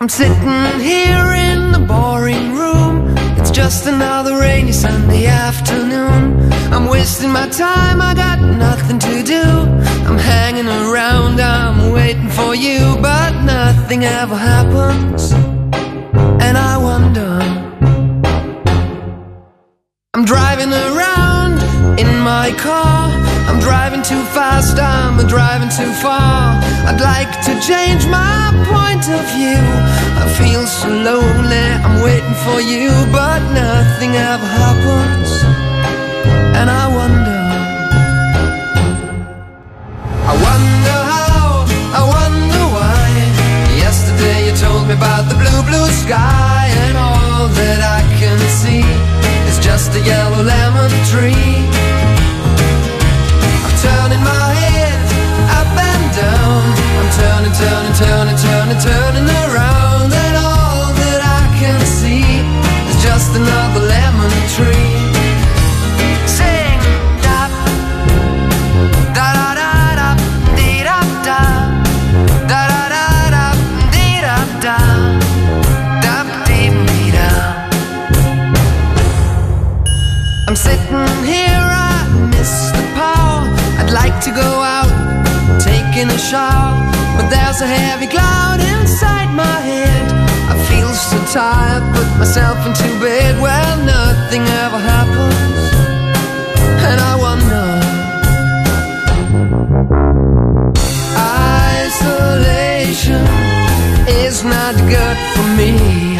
I'm sitting here in the boring room. It's just another rainy Sunday afternoon. I'm wasting my time, I got nothing to do. I'm hanging around, I'm waiting for you, but nothing ever happens. And I wonder, I'm driving around in my car. I'm driving too fast, I'm driving too far. I'd like to change my point of view. I feel so lonely, I'm waiting for you, but nothing ever happens. And I wonder how, I wonder why. Yesterday you told me about the blue, blue sky, and all that I can see is just a yellow lemon tree. I'm turning my head up and down. I'm turning, turning, turning, turning, turning around, and all that I can see is just another lemon tree. Sing da da da da da dee da da da da da da dee da da da dee dee da. I'm sitting here, I miss the power. I'd like to go out, taking a shower, but there's a heavy cloud inside my head. I feel so tired, put myself into bed. Well, nothing ever happens, and I wonder. Isolation is not good for me.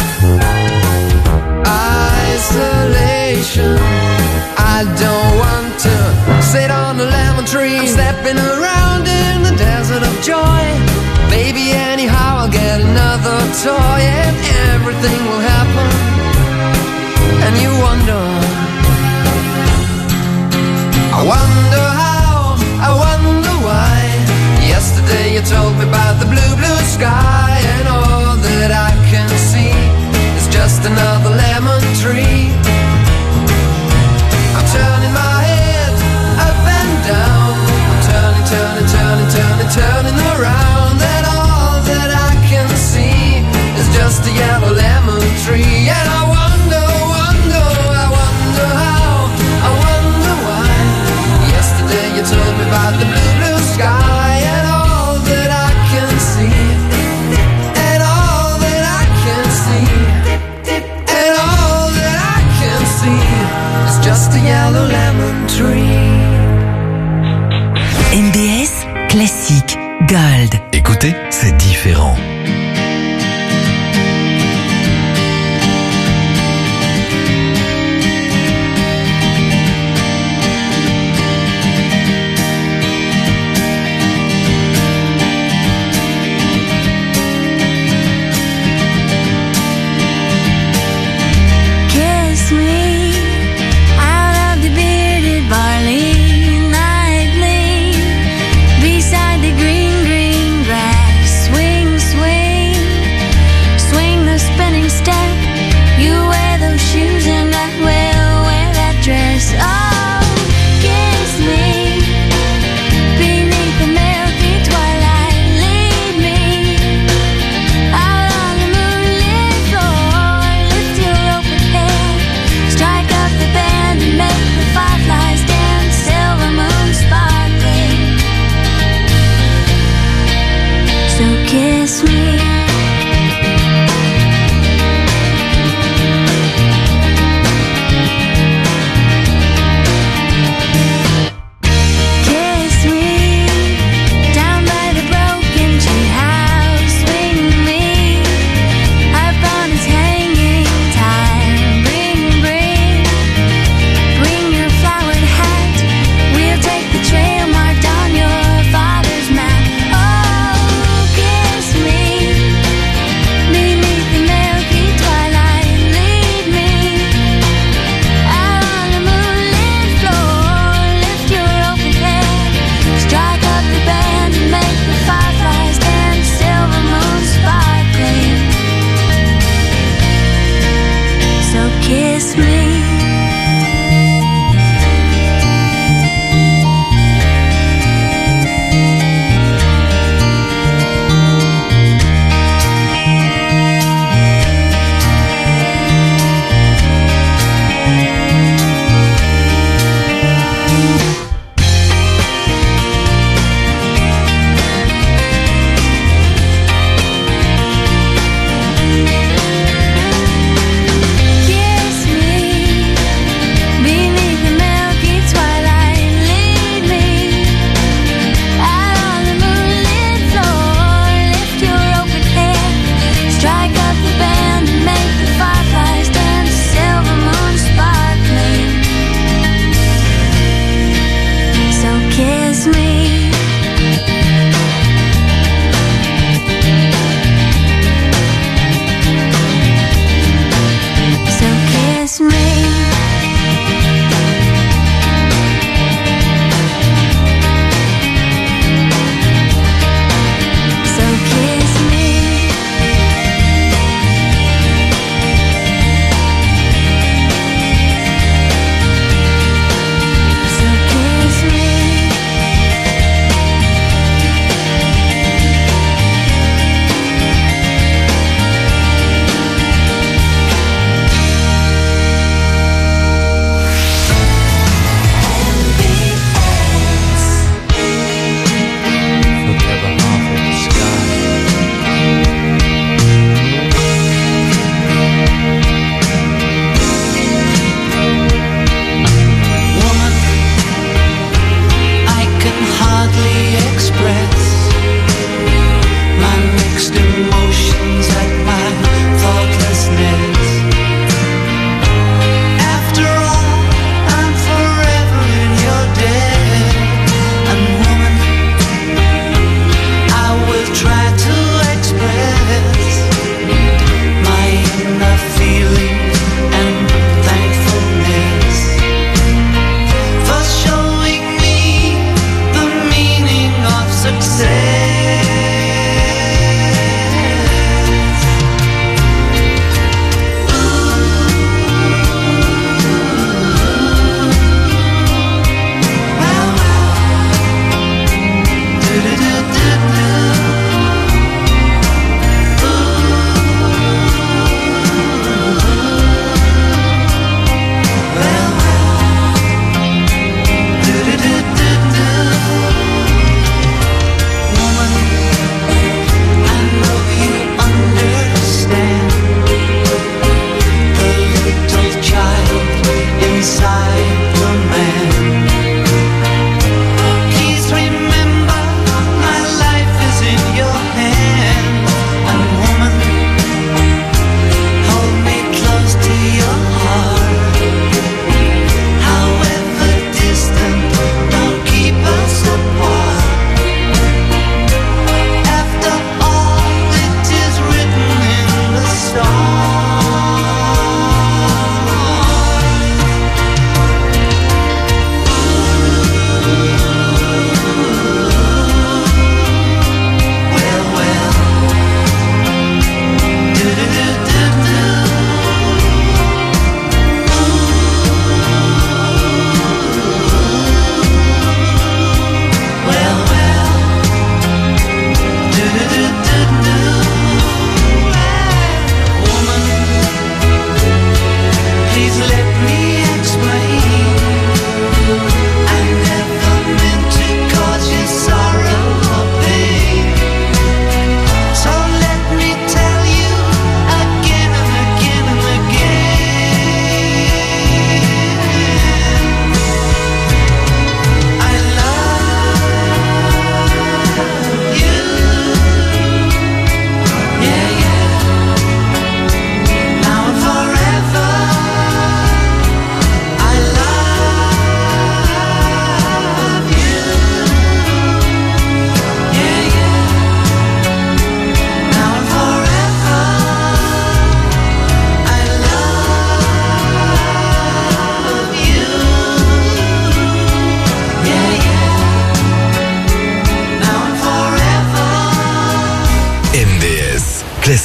Isolation, I don't want to sit on a lemon tree. I'm stepping around in the desert of joy. Maybe anyhow I'll get another toy, and everything will happen. And you wonder, I wonder how, I wonder why. Yesterday you told me about the blue, blue sky, and all that I can see is just another lemon tree. I'm turning my head up and down. I'm turning, turning, turning, turning, turning around, and all that I can see is just a yellow lemon tree. And I wonder, wonder, I wonder how, I wonder why. Yesterday you told me about the blue, blue sky, and all that I can see, and all that I can see, and all that I can see is just a yellow lemon tree. MBS Classique Gold. Écoutez, c'est différent. Kiss me out of the bearded barley nightly, beside the green, green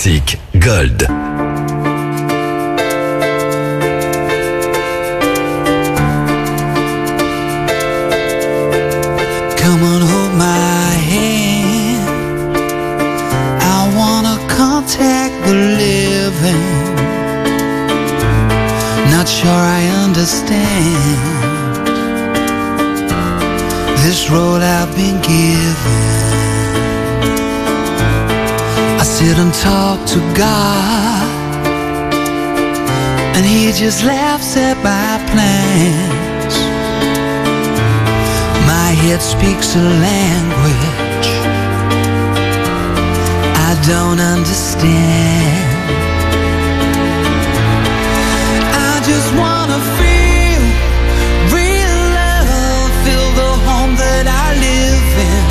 Classique Gold. Come on, hold my hand. I wanna contact the living. Not sure I understand this road I've been given. I sit and talk to God, and He just laughs at my plans. My head speaks a language I don't understand. I just wanna feel real love, feel the home that I live in.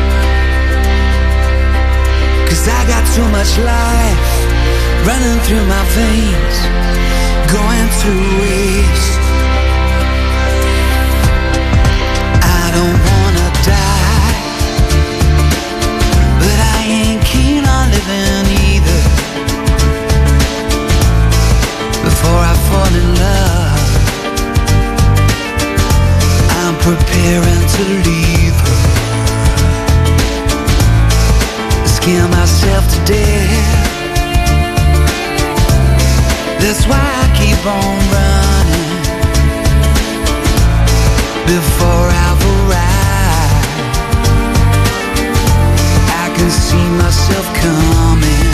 'Cause I got too much life running through my veins, going to waste. I don't wanna die, but I ain't keen on living either. Before I fall in love, I'm preparing to leave her. Scare myself to death. That's why I keep on running. Before I've arrived, I can see myself coming.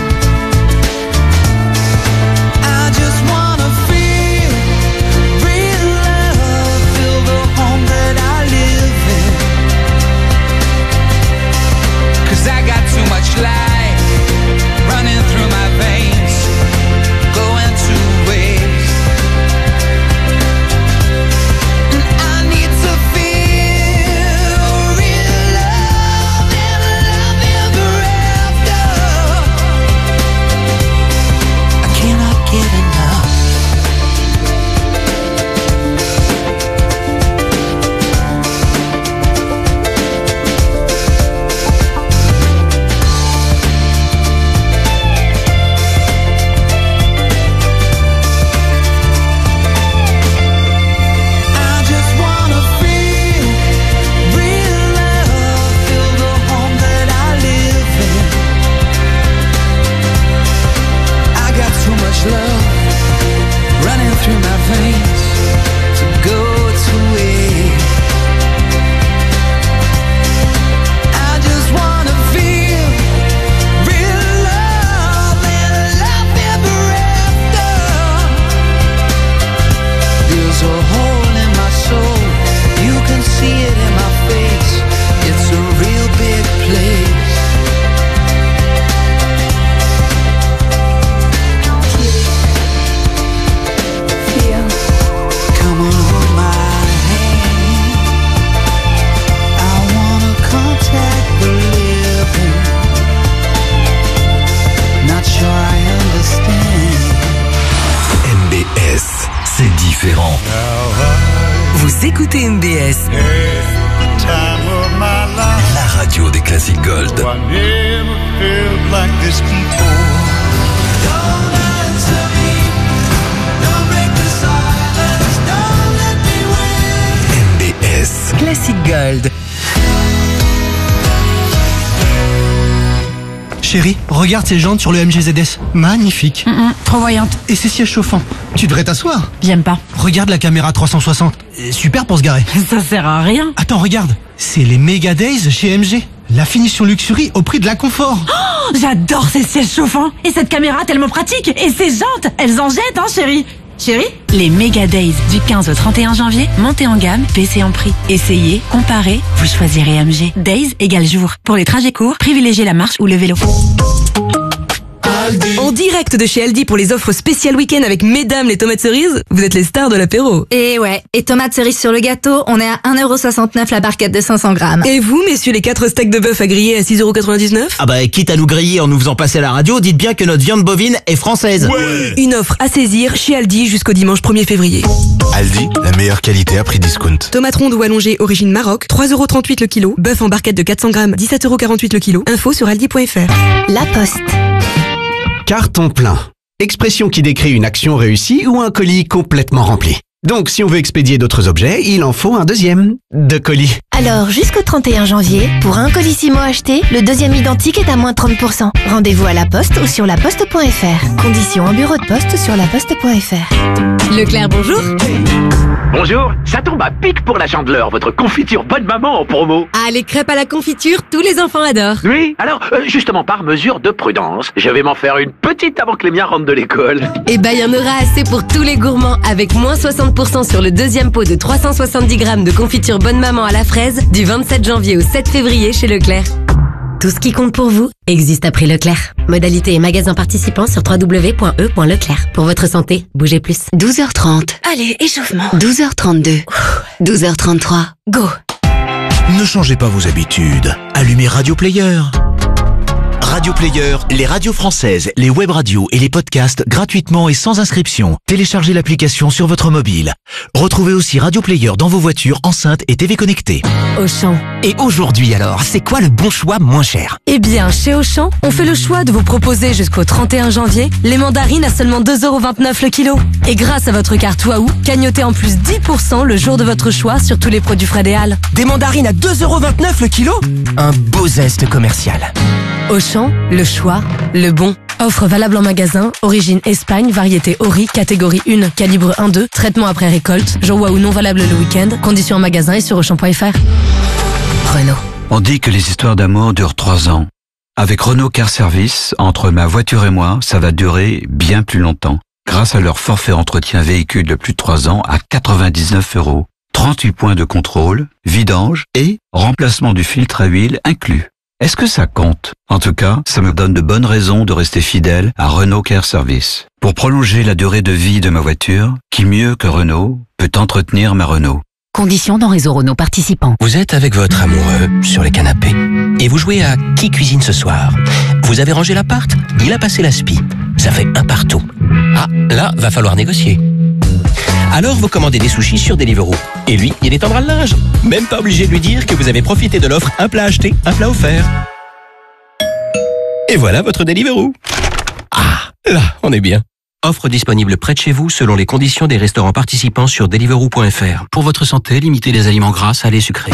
I just wanna feel real love, feel the home that I live in. 'Cause I got too much life running through my veins, going to waste. And I need to feel real love and love ever after. I cannot get enough. I just wanna feel real love, feel the home that I live in. I got too much love running through my veins to go to waste. I just wanna feel real love and love ever after. There's a hole in my soul, you can see it in my face. It's a real big place. Come on, hold my hand. I wanna contact the living. Not sure I understand. MBS, c'est différent. Vous écoutez MBS. Time of my life, La radio des classiques Gold. I never felt like this before. Don't answer me. Don't break the silence. Don't let me win. MBS. Classique Gold. Chérie, regarde ces jantes sur le MG ZS. Magnifique. Trop voyante. Et ces sièges chauffants. Tu devrais t'asseoir. J'aime pas. Regarde la caméra 360. Super pour se garer. Ça sert à rien. Attends, regarde. C'est les Mega Days chez MG. La finition luxury au prix de l'inconfort. Oh, j'adore ces sièges chauffants. Et cette caméra tellement pratique. Et ces jantes, elles en jettent, hein, chérie. Chérie? Les Mega Days du 15 au 31 janvier. Montez en gamme, baissez en prix. Essayez, comparez, vous choisirez MG. Days égale jour. Pour les trajets courts, privilégiez la marche ou le vélo. En direct de chez Aldi pour les offres spéciales week-end avec mesdames les tomates cerises, vous êtes les stars de l'apéro. Et ouais, et tomates cerises sur le gâteau, on est à 1,69€ la barquette de 500 grammes. Et vous, messieurs, les 4 steaks de bœuf à griller à 6,99€? Ah bah quitte à nous griller en nous faisant passer à la radio, dites bien que notre viande bovine est française. Une offre à saisir chez Aldi jusqu'au dimanche 1er février. Aldi, la meilleure qualité à prix discount. Tomates rondes ou allongées origine Maroc, 3,38€ le kilo. Bœuf en barquette de 400 grammes, 17,48€ le kilo. Info sur aldi.fr. La Poste. Carton plein. Expression qui décrit une action réussie ou un colis complètement rempli. Donc, si on veut expédier d'autres objets, il en faut un deuxième de colis. Alors, jusqu'au 31 janvier, pour un colissimo acheté, le deuxième identique est à moins 30%. Rendez-vous à la Poste ou sur laposte.fr. Conditions en bureau de poste sur laposte.fr. Leclerc, bonjour. Bonjour, ça tombe à pic pour la Chandeleur, votre confiture bonne maman en promo. Ah, les crêpes à la confiture, tous les enfants adorent. Oui, alors, justement par mesure de prudence, je vais m'en faire une petite avant que les miens rentrent de l'école. Eh ben, il y en aura assez pour tous les gourmands, avec moins 60% sur le deuxième pot de 370 grammes de confiture bonne maman à la fraise, du 27 janvier au 7 février chez Leclerc. Tout ce qui compte pour vous existe à prix Leclerc. Modalité et magasins participants sur www.e.leclerc. Pour votre santé, bougez plus. 12h30. Allez, échauffement. 12h32. 12h33. Go. Ne changez pas vos habitudes. Allumez Radio Player. Radio Player, les radios françaises, les web radios et les podcasts gratuitement et sans inscription. Téléchargez l'application sur votre mobile. Retrouvez aussi Radio Player dans vos voitures, enceintes et TV connectées. Auchan. Et aujourd'hui alors, c'est quoi le bon choix moins cher? Eh bien, chez Auchan, on fait le choix de vous proposer jusqu'au 31 janvier les mandarines à seulement 2,29€ le kilo. Et grâce à votre carte Waouh, cagnotez en plus 10% le jour de votre choix sur tous les produits frais des Halles. Des mandarines à 2,29€ le kilo? Un beau zeste commercial. Auchan, le choix, le bon. Offre valable en magasin, origine Espagne, variété Ori, catégorie 1, calibre 1-2, traitement après récolte, jour Waouh non valable le week-end, conditions en magasin et sur Auchan.fr. Renault. On dit que les histoires d'amour durent 3 ans. Avec Renault Car Service, entre ma voiture et moi, ça va durer bien plus longtemps. Grâce à leur forfait entretien véhicule de plus de 3 ans à 99€, 38 points de contrôle, vidange et remplacement du filtre à huile inclus. Est-ce que ça compte? En tout cas, ça me donne de bonnes raisons de rester fidèle à Renault Car Service. Pour prolonger la durée de vie de ma voiture, qui mieux que Renault peut entretenir ma Renault? Conditions dans réseau Renault participant. Vous êtes avec votre amoureux sur les canapés et vous jouez à qui cuisine ce soir. Vous avez rangé l'appart, il a passé la spie. Ça fait un partout. Ah, là, va falloir négocier. Alors vous commandez des sushis sur Deliveroo. Et lui, il étendra le linge. Même pas obligé de lui dire que vous avez profité de l'offre un plat acheté, un plat offert. Et voilà votre Deliveroo. Ah, là, on est bien. Offre disponible près de chez vous selon les conditions des restaurants participants sur Deliveroo.fr. Pour votre santé, limitez les aliments gras, salés, sucrés.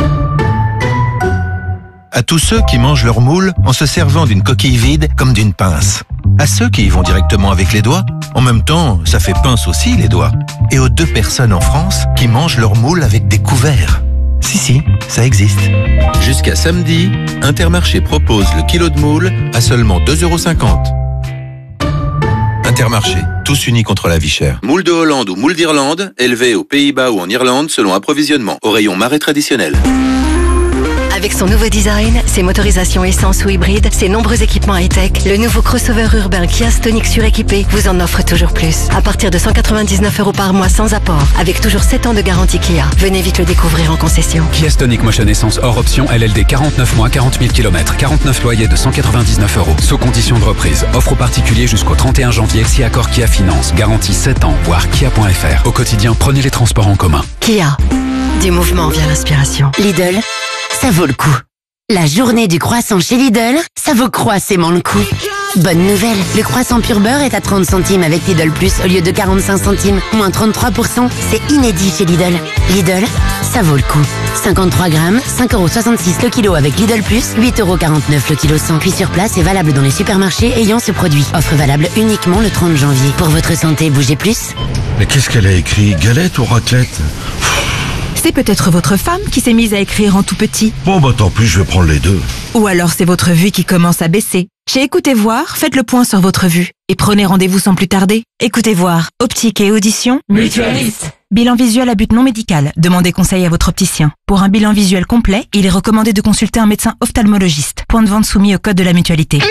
À tous ceux qui mangent leur moule en se servant d'une coquille vide comme d'une pince. À ceux qui y vont directement avec les doigts. En même temps, ça fait pince aussi les doigts. Et aux 2 personnes en France qui mangent leur moule avec des couverts. Si, ça existe. Jusqu'à samedi, Intermarché propose le kilo de moule à seulement 2,50€. Intermarché, tous unis contre la vie chère. Moule de Hollande ou moule d'Irlande, élevé aux Pays-Bas ou en Irlande selon approvisionnement. Au rayon marais traditionnel. Avec son nouveau design, ses motorisations essence ou hybride, ses nombreux équipements high-tech, le nouveau crossover urbain Kia Stonic suréquipé vous en offre toujours plus. À partir de 199€ par mois sans apport, avec toujours 7 ans de garantie Kia. Venez vite le découvrir en concession. Kia Stonic Motion Essence hors option LLD 49 mois, 40 000 km, 49 loyers de 199€, sous condition de reprise. Offre aux particuliers jusqu'au 31 janvier si accord Kia Finance. Garantie 7 ans, voir kia.fr. Au quotidien, prenez les transports en commun. Kia. Du mouvement vient l'inspiration. Lidl, ça vaut le coup. La journée du croissant chez Lidl, ça vaut croissément le coup. Bonne nouvelle, le croissant pur beurre est à 30 centimes avec Lidl Plus au lieu de 45 centimes, moins 33%. C'est inédit chez Lidl. Lidl, ça vaut le coup. 53 grammes, 5,66€ le kilo avec Lidl Plus, 8,49€ le kilo 100. Puis sur place et valable dans les supermarchés ayant ce produit. Offre valable uniquement le 30 janvier. Pour votre santé, bougez plus. Mais qu'est-ce qu'elle a écrit? Galette ou raclette? C'est peut-être votre femme qui s'est mise à écrire en tout petit. Bon bah tant pis, je vais prendre les deux. Ou alors c'est votre vue qui commence à baisser. Chez Écoutez Voir, faites le point sur votre vue et prenez rendez-vous sans plus tarder. Écoutez Voir, optique et audition. Mutualiste. Bilan visuel à but non médical. Demandez conseil à votre opticien. Pour un bilan visuel complet, il est recommandé de consulter un médecin ophtalmologiste. Point de vente soumis au code de la mutualité.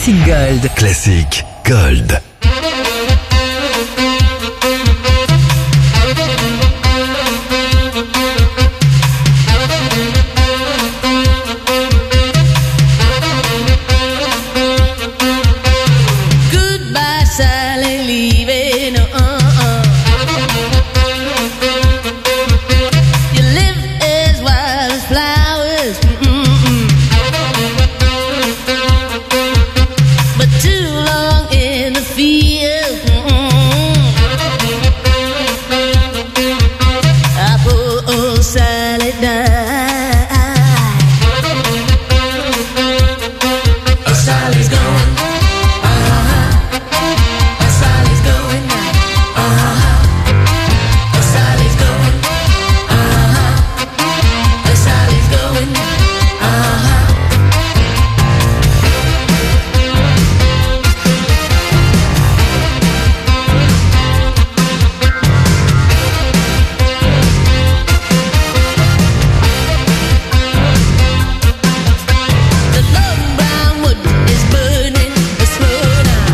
Classic Gold. Classic Gold. Goodbye, Sally, leaving. You live as wild as flowers, but too long in the field. I pull Sally down. Sally's going. Sally's going now. Sally's going. Sally's going now. The long brown wood is burning slow now.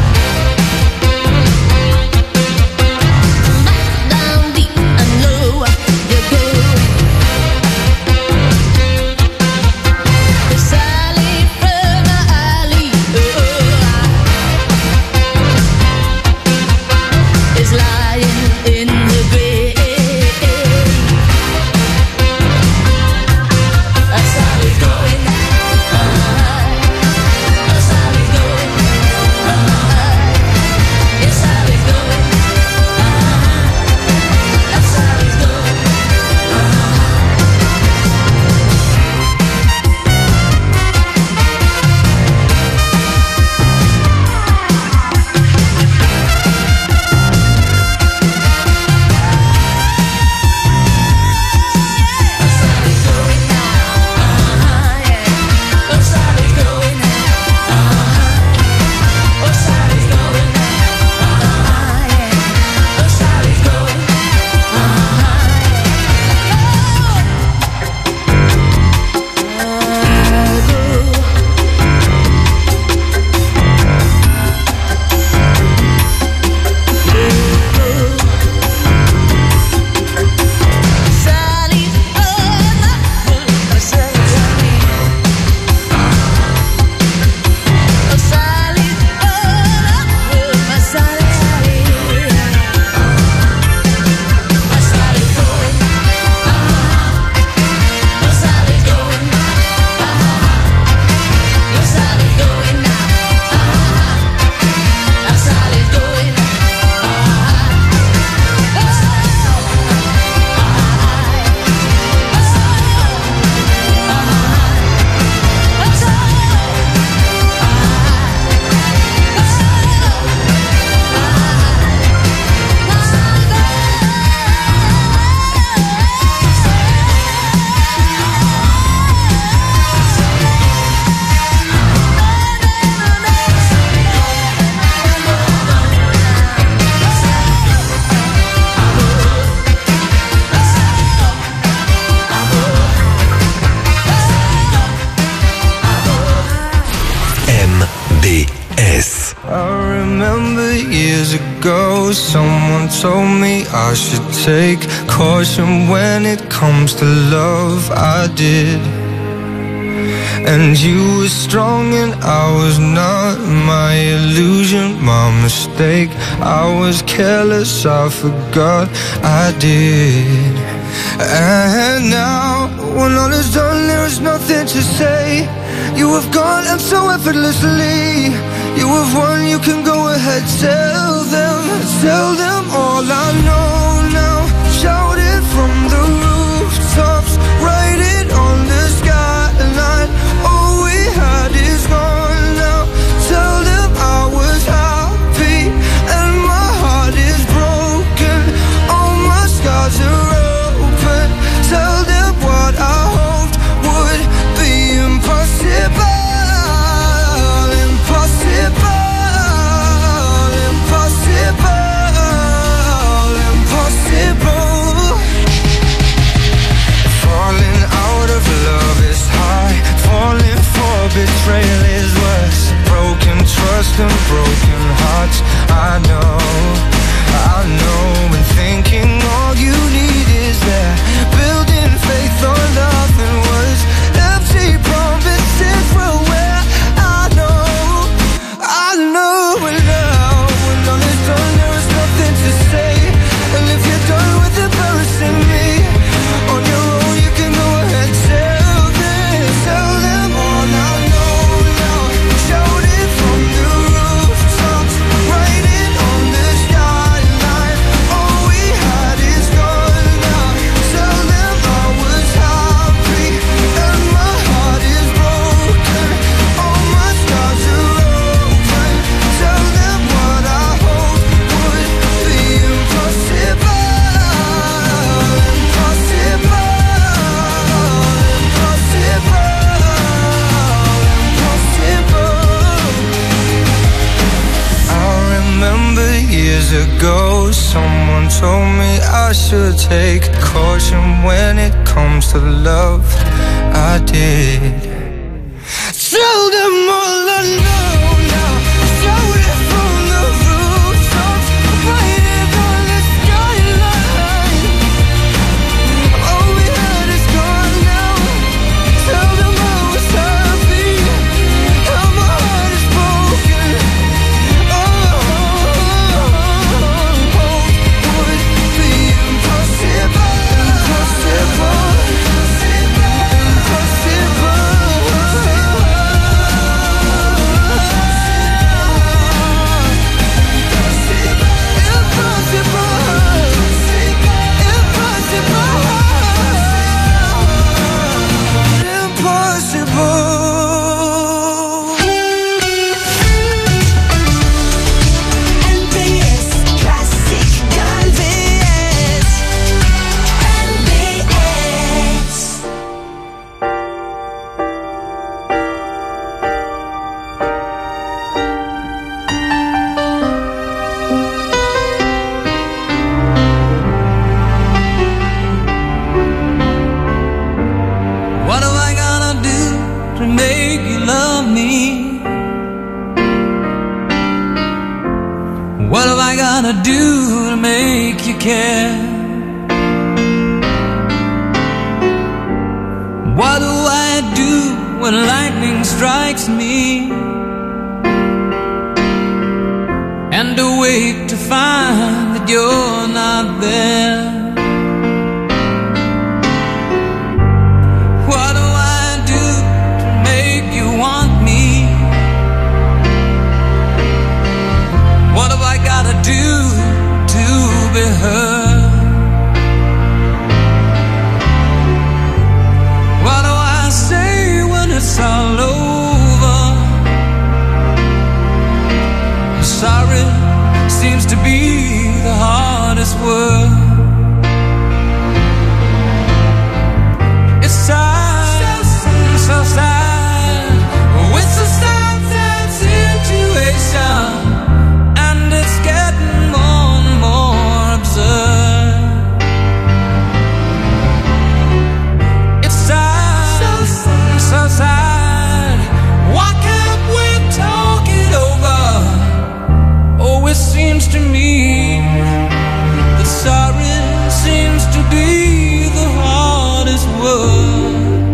Back down deep and low you go. Sally from the alley is lying in the grave. Sally's going. Sally's going. Yes, Sally's going. Sally's going. Sally's going. Sally's going. Sally's going. Sally's MBS. I remember years ago, someone told me I should take caution when it comes to love. I did. And you were strong and I was not. My illusion, my mistake. I was careless, I forgot I did. And now, when all is done, there is nothing to say. You have gone and so effortlessly. You have won, you can go ahead. Tell them all I know now. Shout it from the rooftops. Write it on the skyline. All we had is gone now. Tell them I was happy and my heart is broken. All my scars are open. Tell them what I hoped would be impossible. Impossible. Impossible. told me I should take caution when it comes to love. I did. Tell them all I know now. Shout it from the rooftops, write it on the skyline. All we had is gone now. Tell them I was happy, how my heart is broken. Would be impossible, impossible, impossible. What am I gonna do to make you love me? What am I gonna do to make you care? What do I do when lightning strikes me? And awake to find that you're not there. What do I do to make you want me? What have I gotta do to be heard? What do I say when it's all over? Sorry seems to be the hardest word. It's sad, so sad. Oh, it's a sad, sad situation, and it's getting more and more absurd. It's sad, so sad. Why can't we talk it over? Oh, it seems to me that sorry seems to be the hardest word.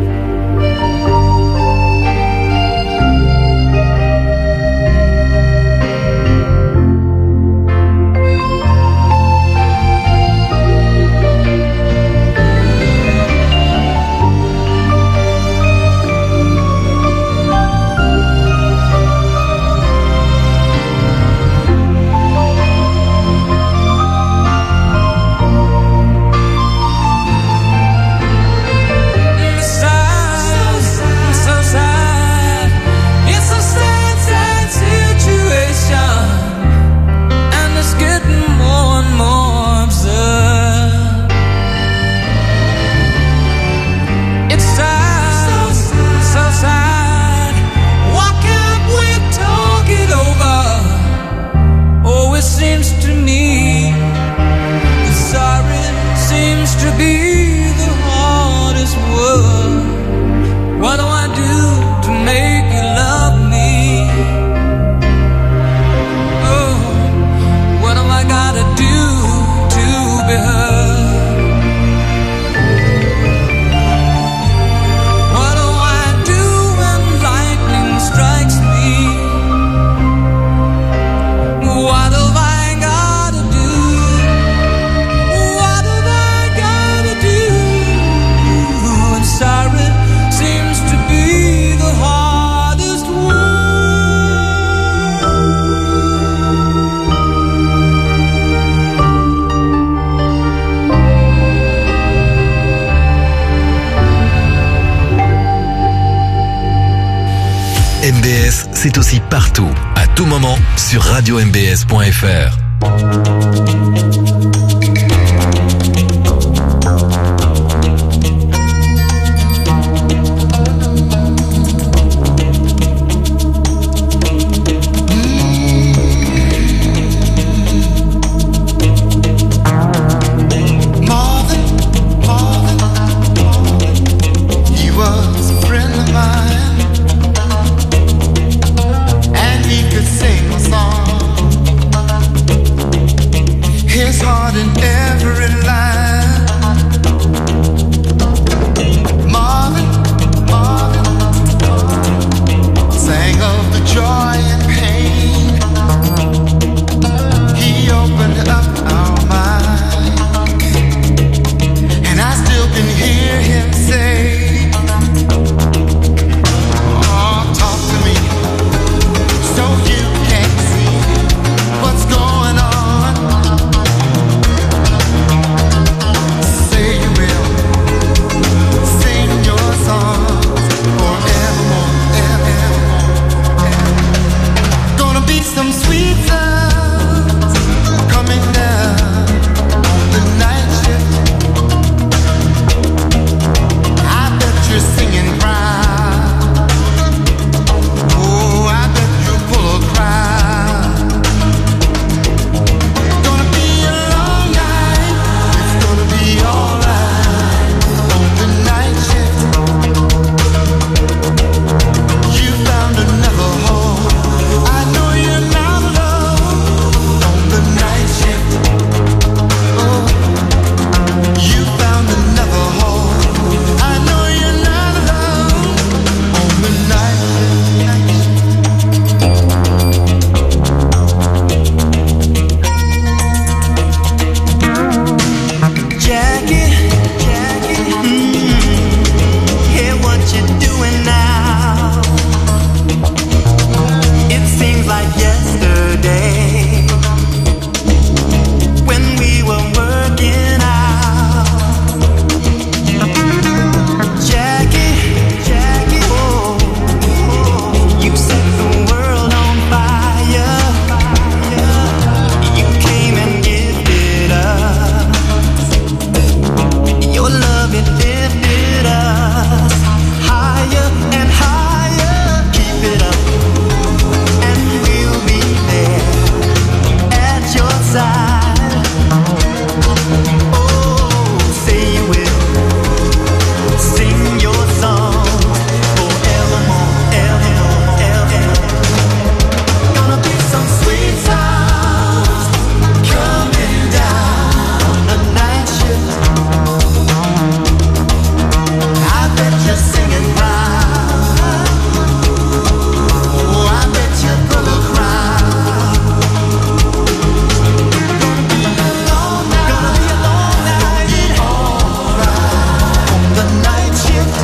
MBS, c'est aussi partout, à tout moment, sur radio-mbs.fr. can say. Oh, talk to me so you can see what's going on. Say you will sing your songs forevermore, evermore. Gonna be some sweet sounds coming down the night shift. I bet you're singing proud. Oh, I bet you're full of pride. Gonna be a long night. It's gonna be alright on the night shift. You found another home. I know you're not alone on the night shift. Oh, you found another home. I know you're not alone on the night shift. Jackie, hear what you're doing now. It seems like yesterday when we were working out. Jackie, oh, you set the world on fire. You came and gifted us. Your love, it lifted us higher and higher. Keep it up, and we'll be there at your side. Oh, say you will sing your song forevermore, evermore, evermore. Gonna be some sweet sounds coming down the night shift. I bet you're singing proud. Oh, I bet you're full of pride. Gonna be a long night, alright on the night shift.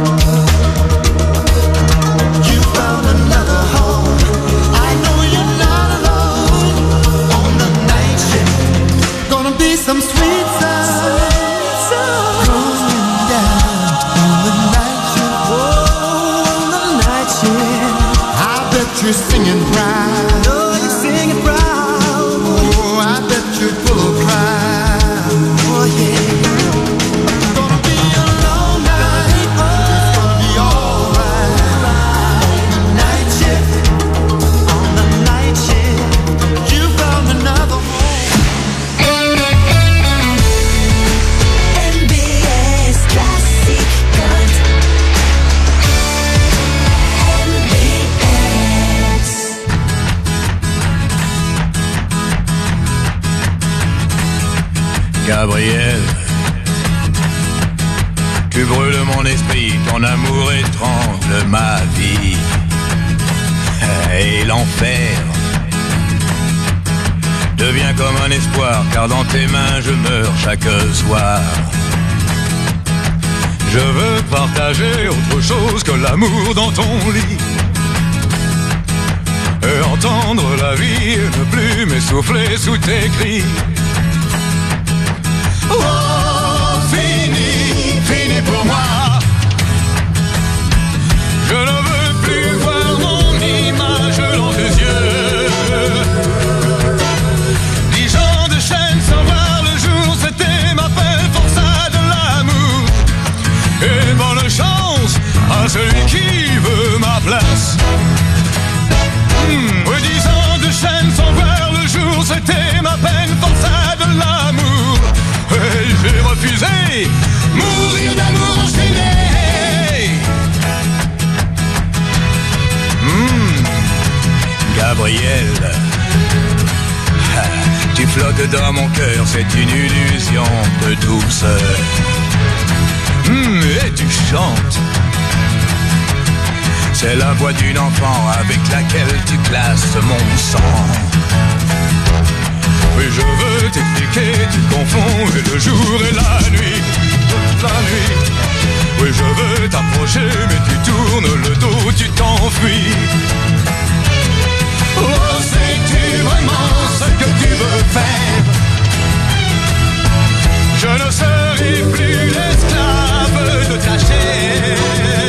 You found another home. I know you're not alone on the night shift. Gonna be some sweet sounds going down on the night shift. Oh, on the night shift. I bet you're singing proud. Oh, you're singing proud. Oh, I bet you're full of pride. Oh, yeah. Gonna be a long night. It's gonna be alright on the night shift. On the night shift. You found another MBS Classic Gold. MBS. Gabriel, tu brûles mon esprit, ton amour étrangle ma vie. Et l'enfer devient comme un espoir, car dans tes mains je meurs chaque soir. Je veux partager autre chose que l'amour dans ton lit, et entendre la vie et ne plus m'essouffler sous tes cris. Oh, fini, fini pour moi. Je ne veux plus voir mon image dans tes yeux. 10 ans de chaîne sans voir le jour, c'était ma peine pour ça de l'amour. Et bonne chance à celui qui veut ma place. Oui, 10 ans de chaîne sans voir le jour, c'était ma peine pour ça de l'amour. Et j'ai refusé mourir d'amour enchaîné. Gabriel, tu flottes dans mon cœur, c'est une illusion de douceur. Et tu chantes, c'est la voix d'une enfant avec laquelle tu classes mon sang. Oui, je veux t'expliquer, tu confonds et le jour et la nuit, Oui, je veux t'approcher, mais tu tournes le dos, tu t'enfuis. Oh, sais-tu vraiment ce que tu veux faire? Je ne serai plus l'esclave de ta chair.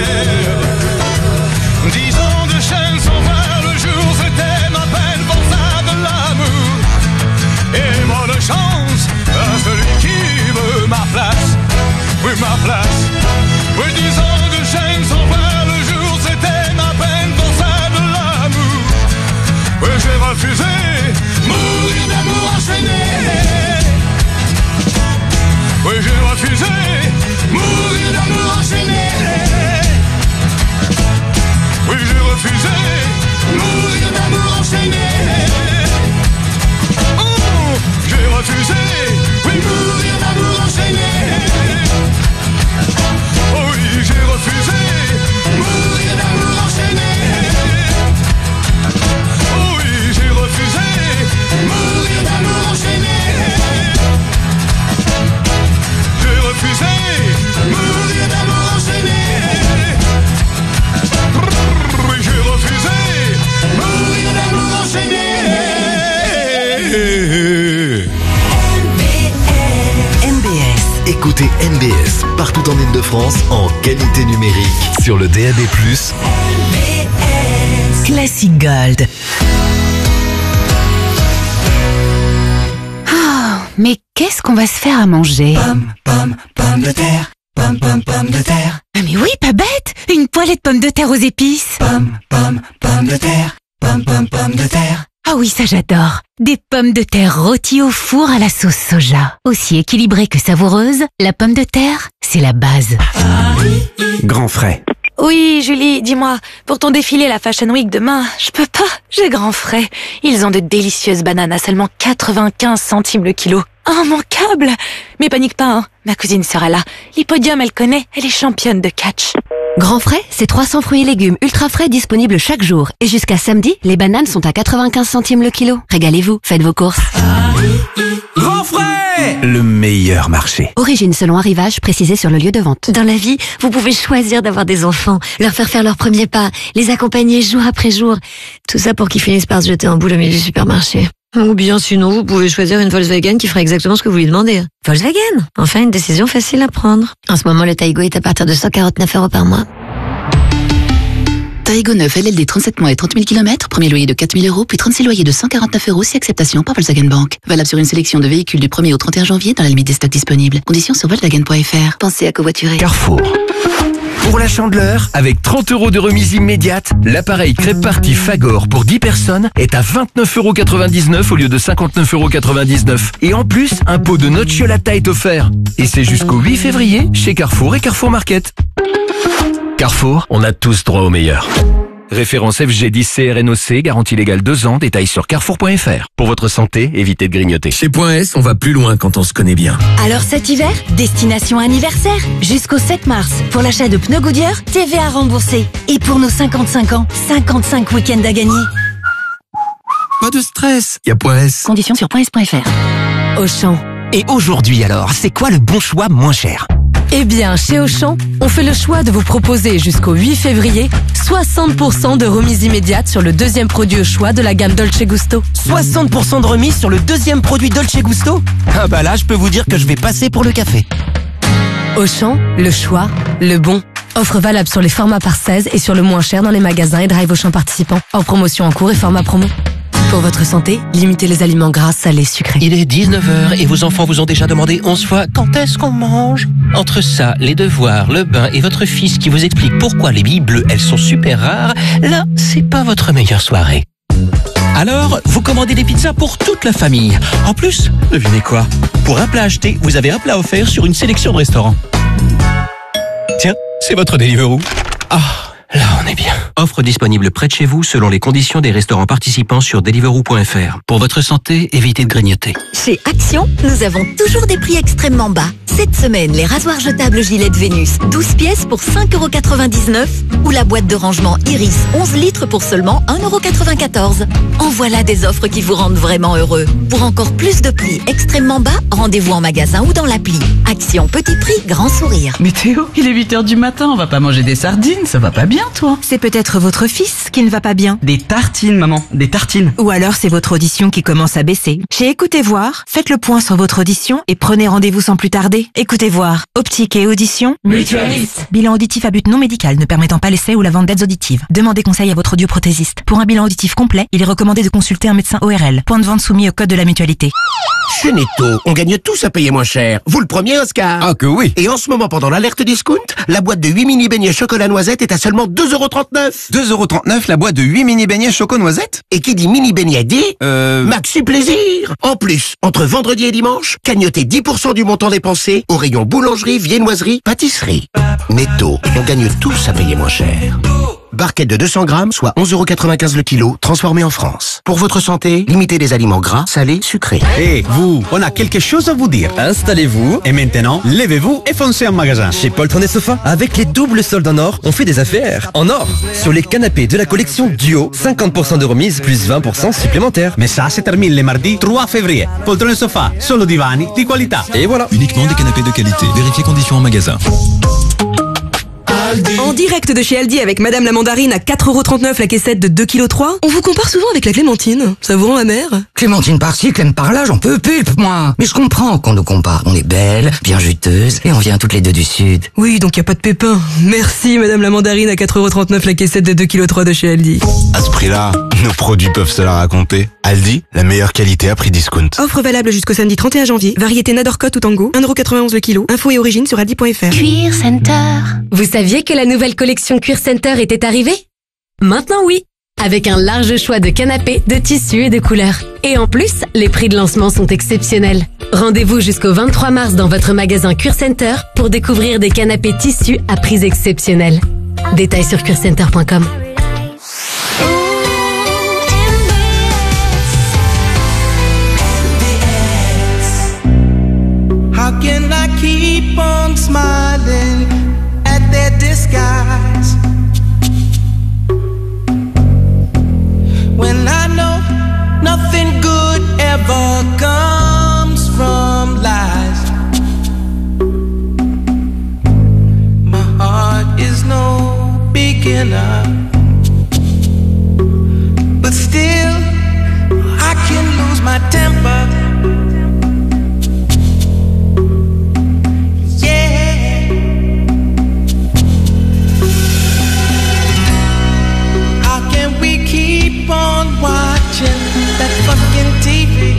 10 ans de chaîne sans voir le jour, c'était ma peine pour ça de l'amour. Et bonne chance à celui qui veut ma place. Oui, ma place. Oui, 10 ans de chaîne sans voir le jour, c'était ma peine pour ça de l'amour. Oui, j'ai refusé mourir d'amour enchaîné. Oui, j'ai refusé mourir d'amour enchaîné. Oui, j'ai refusé mourir d'amour enchaîné. Oh, j'ai refusé, oui, mourir d'amour enchaîné. Oh oui, j'ai refusé mourir d'amour enchaîné. Oh oui, j'ai refusé mourir d'amour enchaîné. J'ai refusé mourir d'amour enchaîné. Oui, j'ai refusé mourir d'amour enchaîné. MBS. Écoutez MBS partout en Ile-de-France en qualité numérique sur le DAB+. Classic Gold. Ah, mais qu'est-ce qu'on va se faire à manger? Pommes de terre, pommes de terre. Ah mais oui, pas bête! Une poêlée de pommes de terre aux épices. Pommes de terre, pommes de terre. Ah oui, ça j'adore. Des pommes de terre rôties au four à la sauce soja. Aussi équilibrée que savoureuse, la pomme de terre, c'est la base. Grand frais. Oui, Julie, dis-moi, pour ton défilé la Fashion Week demain, je peux pas, j'ai grand frais. Ils ont de délicieuses bananes à seulement 95 centimes le kilo. Immanquable! Mais panique pas, hein, ma cousine sera là. L'Hippodium, elle connaît, elle est championne de catch. Grand frais, c'est 300 fruits et légumes ultra frais disponibles chaque jour. Et jusqu'à samedi, les bananes sont à 95 centimes le kilo. Régalez-vous, faites vos courses. Grand frais! Le meilleur marché. Origine selon arrivage, précisé sur le lieu de vente. Dans la vie, vous pouvez choisir d'avoir des enfants, leur faire leurs premiers pas, les accompagner jour après jour. Tout ça pour qu'ils finissent par se jeter en boule au milieu du supermarché. Ou bien sinon, vous pouvez choisir une Volkswagen qui fera exactement ce que vous lui demandez. Volkswagen, enfin une décision facile à prendre. En ce moment, le Taigo est à partir de 149 € par mois. Taigo 9 LLD 37 mois et 30 000 km, premier loyer de 4 000 €, puis 36 loyers de 149 € si acceptation par Volkswagen Bank. Valable sur une sélection de véhicules du 1er au 31 janvier dans la limite des stocks disponibles. Conditions sur Volkswagen.fr. Pensez à covoiturer. Carrefour. Pour la Chandeleur, avec 30 € de remise immédiate, l'appareil crêpe party Fagor pour 10 personnes est à 29,99 € au lieu de 59,99 €. Et en plus, un pot de nocciolata est offert. Et c'est jusqu'au 8 février chez Carrefour et Carrefour Market. Carrefour, on a tous droit au meilleur. Référence FG10 CRNOC, garantie légale 2 ans, détails sur carrefour.fr. Pour votre santé, évitez de grignoter. Chez Point S, on va plus loin quand on se connaît bien. Alors cet hiver, destination anniversaire. Jusqu'au 7 mars, pour l'achat de pneus Goodyear, TVA remboursée. Et pour nos 55 ans, 55 week-ends à gagner. Pas de stress, y a Point S. Conditions sur points.fr. Auchan. Et aujourd'hui alors, c'est quoi le bon choix moins cher? Eh bien, chez Auchan, on fait le choix de vous proposer jusqu'au 8 février 60% de remise immédiate sur le deuxième produit au choix de la gamme Dolce Gusto. 60% de remise sur le deuxième produit Dolce Gusto? Ah bah là, je peux vous dire que je vais passer pour le café. Auchan, le choix, le bon. Offre valable sur les formats par 16 et sur le moins cher dans les magasins et drive Auchan participants. En promotion en cours et format promo. Pour votre santé, limitez les aliments gras, salés, sucrés. Il est 19h et vos enfants vous ont déjà demandé 11 fois quand est-ce qu'on mange. Entre ça, les devoirs, le bain et votre fils qui vous explique pourquoi les billes bleues, elles sont super rares, là, c'est pas votre meilleure soirée. Alors, vous commandez des pizzas pour toute la famille. En plus, devinez quoi? Pour un plat acheté, vous avez un plat offert sur une sélection de restaurants. Tiens, c'est votre Deliveroo. Ah, là on est bien. Offre disponible près de chez vous selon les conditions des restaurants participants sur deliveroo.fr. Pour votre santé, évitez de grignoter. Chez Action, nous avons toujours des prix extrêmement bas. Cette semaine, les rasoirs jetables Gillette Vénus, 12 pièces pour 5,99 € ou la boîte de rangement Iris, 11 litres pour seulement 1,94 €. En voilà des offres qui vous rendent vraiment heureux. Pour encore plus de prix extrêmement bas, rendez-vous en magasin ou dans l'appli. Action, petit prix, grand sourire. Mais Théo, il est 8h du matin, on va pas manger des sardines, ça va pas bien toi. C'est peut-être votre fils qui ne va pas bien. Des tartines maman, des tartines. Ou alors c'est votre audition qui commence à baisser. Chez Écoutez Voir, faites le point sur votre audition et prenez rendez-vous sans plus tarder. Écoutez Voir, optique et audition. Mutualiste. Bilan auditif à but non médical ne permettant pas l'essai ou la vente d'aides auditives. Demandez conseil à votre audioprothésiste. Pour un bilan auditif complet, il est recommandé de consulter un médecin ORL. Point de vente soumis au code de la mutualité. Chez Netto, on gagne tous à payer moins cher. Vous le premier, Oscar? Ah que oui. Et en ce moment, pendant l'alerte discount, la boîte de 8 mini beignets chocolat noisette est à seulement 2,39 €. 2,39 € la boîte de 8 mini beignets choco noisette? Et qui dit mini beignet dit Maxi Plaisir. En plus, entre vendredi et dimanche, cagnotez 10% du montant dépensé au rayon boulangerie, viennoiserie, pâtisserie. Netto, on gagne tous à payer moins cher. Barquette de 200 grammes, soit 11,95 € le kilo, transformée en France. Pour votre santé, limitez les aliments gras, salés, sucrés. Et vous, on a quelque chose à vous dire. Installez-vous Et maintenant, levez-vous et foncez en magasin. chez Poltron et Sofa. Avec les doubles soldes en or, on fait des affaires. En or, sur les canapés de la collection Duo, 50% de remise plus 20% supplémentaires. Mais ça se termine le mardi 3 février. Poltrone Sofa, solo divani di qualità. Et voilà. Uniquement des canapés de qualité. Vérifiez conditions en magasin. En direct de chez Aldi avec Madame la Mandarine à 4,39 € la caissette de 2,3 kg. On vous compare souvent avec la Clémentine. Ça vous rend amer? Clémentine par-ci, Clem par-là, j'en peux plus, moi. Mais je comprends qu'on nous compare. On est belle, bien juteuse, et on vient toutes les deux du Sud. Oui, donc y a pas de pépin. Merci Madame la Mandarine à 4,39 € la caissette de 2,3 kg de chez Aldi. À ce prix-là, nos produits peuvent se la raconter. Aldi, la meilleure qualité à prix discount. Offre valable jusqu'au samedi 31 janvier. Variété Nadorcote ou Tango, 1,91 € le kilo. Info et origine sur aldi.fr. Cuir Center. Vous saviez que la nouvelle collection Cuir Center était arrivée? Maintenant oui, avec un large choix de canapés, de tissus et de couleurs. Et en plus, les prix de lancement sont exceptionnels. Rendez-vous jusqu'au 23 mars dans votre magasin Cuir Center pour découvrir des canapés tissus à prix exceptionnels. Détails sur cuircenter.com. How can I keep on smiling at their disguise when I know nothing good ever comes from lies? My heart is no beginner, but still I can lose my temper. Keep on watching that fucking TV.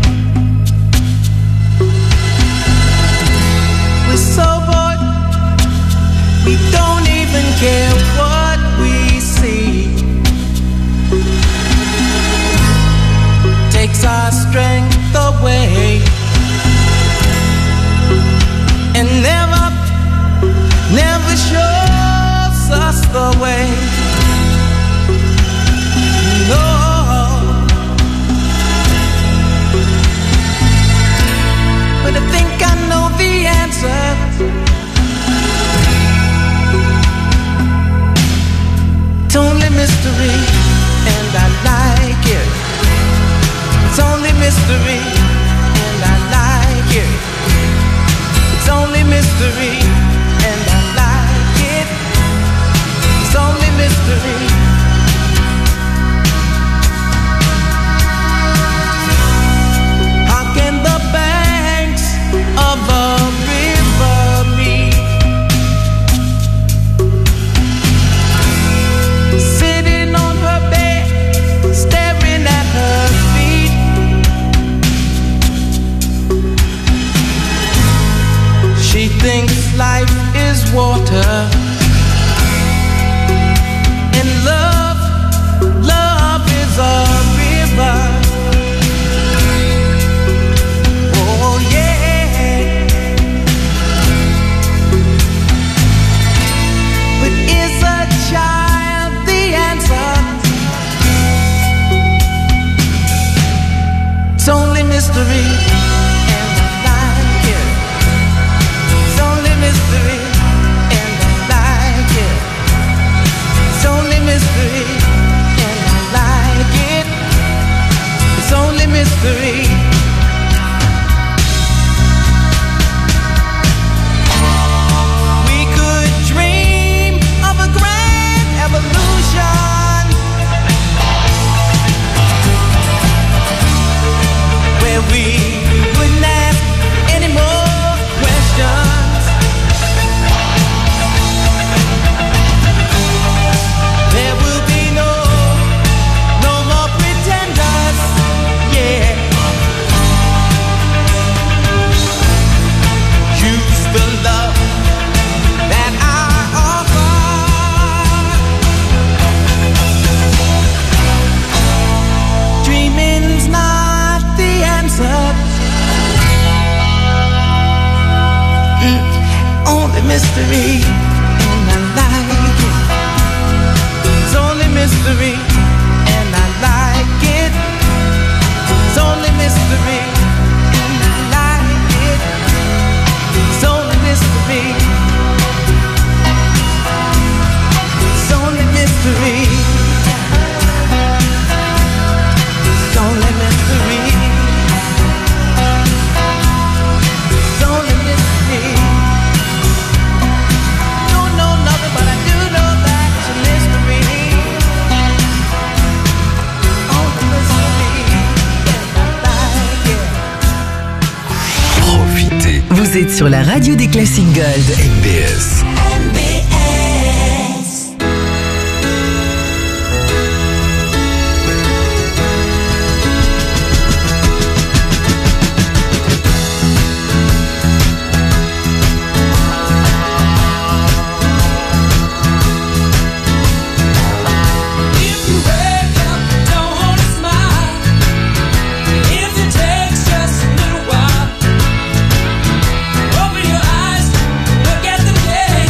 We're so bored, we don't even care what we see. Takes our strength away and never shows us the way. No, but I think I know the answer. It's only mystery, and I like it. It's only mystery, and I like it. It's only mystery, and I like it. It's only mystery. Of a river meet, sitting on her bed, staring at her feet. She thinks life is water, and love is a river. Child, the mystery, and I like it. It's only mystery, and I like it. It's only mystery, and I like it. It's only mystery. We could dream of a grand evolution, where we wouldn't ask any more questions. There will be no more pretenders, yeah. Use the love that I offer. Dreaming's not the answer. Only mystery, and I like it. It's only mystery, and I like it. It's only mystery, and I like it. It's only mystery. It's only mystery. It's only mystery. It's only mystery. Don't know nothing, but I do know that it's a mystery. Only mystery, and I like it. Profitez. Vous êtes sur la radio des classiques Gold. MBS. Open your eyes, look at the day.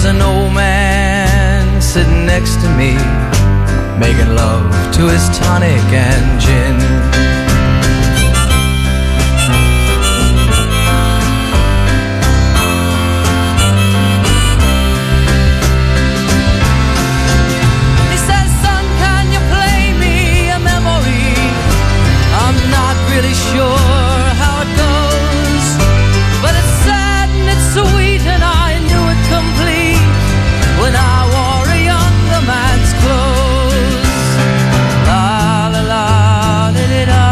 There's an old man sitting next to me, making love to his tonic and gin. He says, son, can you play me a memory? I'm not really sure how it goes, but it's sad and it's sweet and I knew it complete when I wore a younger man's clothes. La la la li li da,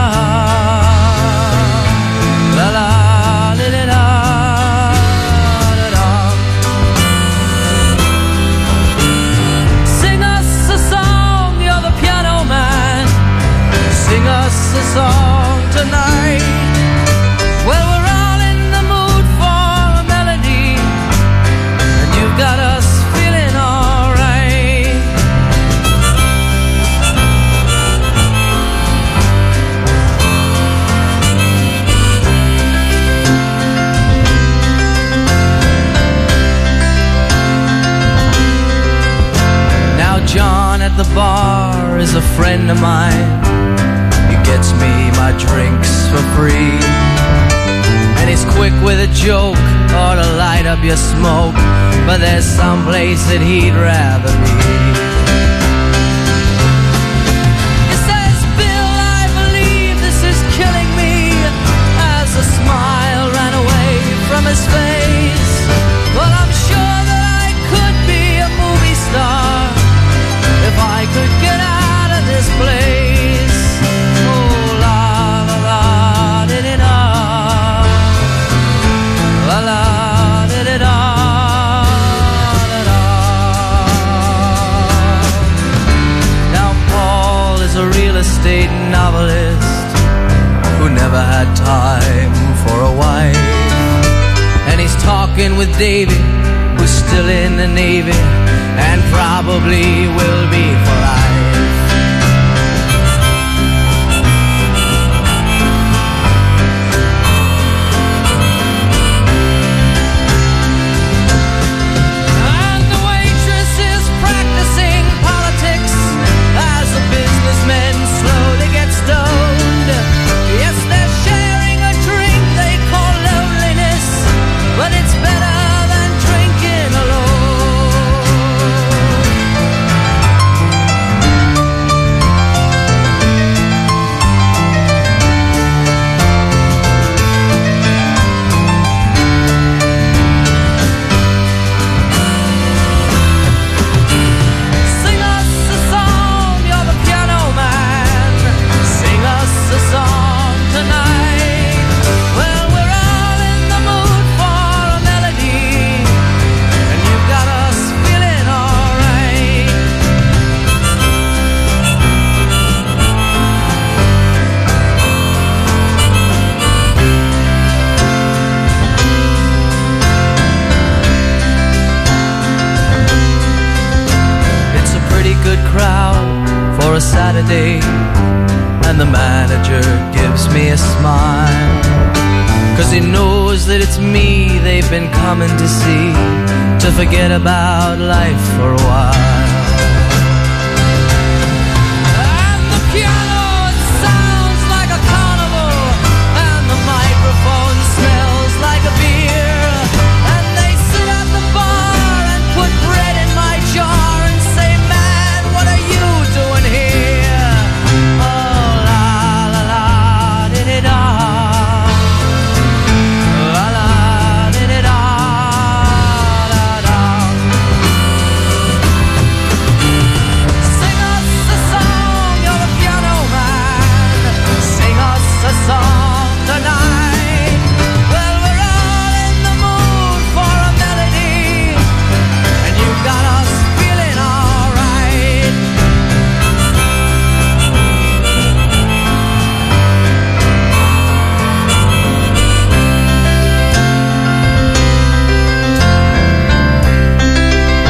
la la li li da, da da. Sing us a song, you're the piano man. Sing us a song tonight. Well, we're all in the mood for a melody, and you've got us feeling alright. Now John at the bar is a friend of mine. He gets me my drinks for free, and he's quick with a joke or to light up your smoke, but there's some place that he'd rather be. He says, Bill, I believe this is killing me, as a smile ran away from his face. Well, I'm sure that I could be a movie star if I could get out of this place. Oh, la la la di di da, la la di di da, da da. Now Paul is a real estate novelist who never had time for a wife, and he's talking with Davy, who's still in the Navy and probably will be for life. And the waitress is practicing politics as the businessmen slowly get stoned. Yes, they're sharing a drink they call loneliness, but it's better than drinking alone. Sing us a song, you're the piano man. Sing us a song tonight. Well, we're all in the mood for a melody, and you've got us feeling alright. It's a pretty good crowd for a Saturday, and the manager gives me a smile, 'cause he knows that it's me they've been coming to see, to forget about life for a while.